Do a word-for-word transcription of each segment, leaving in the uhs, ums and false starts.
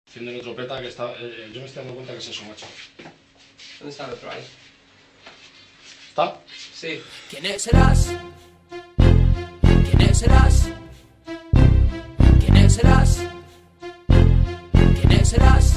Haciendo el otro peta que está... Eh, yo me estoy dando cuenta que es eso, macho. ¿Dónde está el otro ahí? ¿Está? Sí. ¿Quién serás? ¿Quién serás? ¿Quién serás? ¿Quién serás?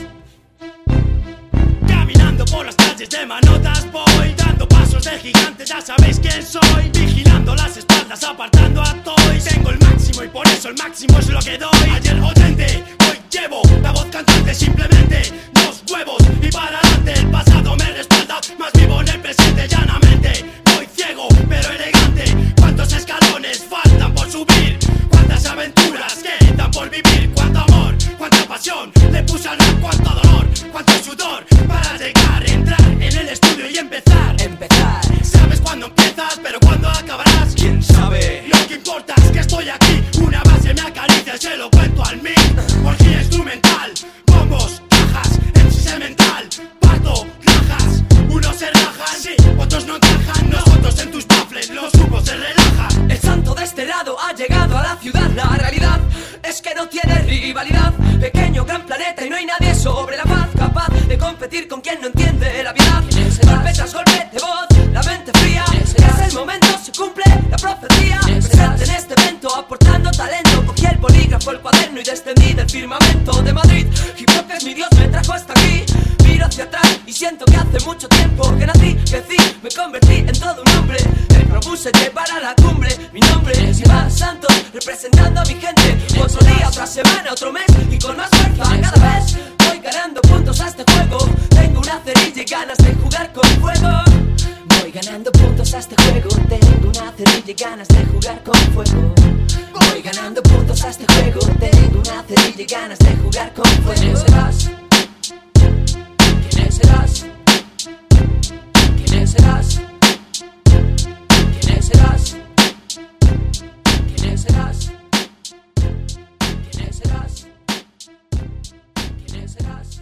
Caminando por las calles de Manotas voy, dando pasos de gigante, ya sabéis quién soy. Vigilando las espaldas, apartando a toys. Tengo el máximo y por eso el máximo es lo que doy. Ayer oyente, hoy llevo la voz cantante, simplemente dos huevos y para adelante. El pasado me respalda, más vivo en el presente llanamente. Voy ciego pero elegante. ¿Cuántos escalones faltan por subir? ¿Cuántas aventuras quedan por vivir? ¿Cuánto amor? ¿Cuánta pasión? Le puse al rap, cuánto dolor, cuánto sudor para llegar, entrar en el estudio y empezar. Empezar. Sabes cuándo empiezas, pero cuándo acabarás, ¿quién sabe? Lo que importa es que estoy aquí. Una base me acaricia y se lo cuento al mic. Orgía instrumental, bombos, cajas, M C semental, parto, rajas. Unos se rajan, sí, otros no encajan. Nosotros en tus baffles, los grupos se relajan. El santo de este lado ha llegado a la ciudad. La realidad es que no tiene rivalidad. Pequeño gran planeta y no hay nadie sobre la paz capaz de competir con quien no entiende la vida. Golpe tras golpe de voz, la mente fría. Es el momento, se cumple la profecía. Presente en este evento, aportando talento. Cogí el bolígrafo, el cuaderno y descendí del firmamento de Madrid. Hip hop es mi Dios, me trajo hasta aquí. Miro hacia atrás y siento que hace mucho tiempo que nací, crecí, me convertí en todo un hombre. Me propuse llevar a la cumbre. Mi nombre es Iván Santos, representando a mi gente. Otro día, otra semana, otro mes y con más fuerza cada vez voy ganando puntos a este juego. Tengo una cerilla y ganas de jugar con fuego. Voy ganando puntos a este juego. Tengo una cerilla y ganas de jugar con fuego. Voy ganando puntos a este juego. Tengo una cerilla y ganas de jugar con fuego. ¿Quién serás? ¿Quién serás? ¿Quién serás? ¿Quién serás? ¿Quién serás? ¿Quién serás? ¿Quién serás?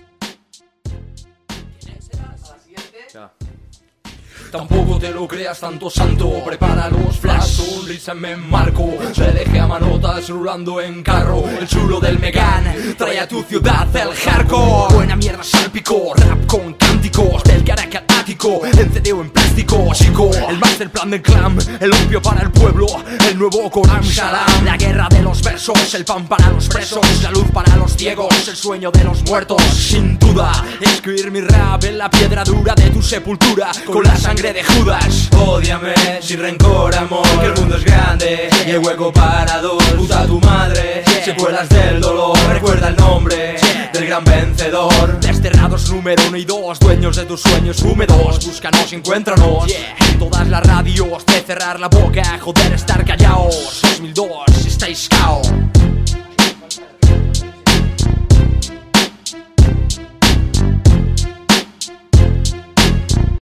¿Quién serás? A la siguiente. Ya. Tampoco te lo creas tanto santo. Prepara los flash, sonrisa me marco. Se dejé a Manotas rulando en carro. El chulo del Megán trae a tu ciudad el hardcore. Buena mierda salpico, rap con cánticos del Caracas ático, en C D o en plástico, chico. El master plan del clan, el opio para el pueblo, el nuevo Corán Shalam. La guerra de los versos, el pan para los presos, la luz para los ciegos, el sueño de los muertos. Sin duda, escribir mi rap en la piedra dura de tu sepultura, con la sangre de Judas. Ódiame sin rencor, amor, que el mundo es grande y hay hueco para dos. Puta tu madre, secuelas del dolor. Recuerda el nombre del gran vencedor. Desterrados número uno y dos, dueños de tus sueños húmedos. Búscanos y encuéntranos, yeah. En todas las radios de cerrar la boca, joder estar callaos. dos mil dos, estáis cao.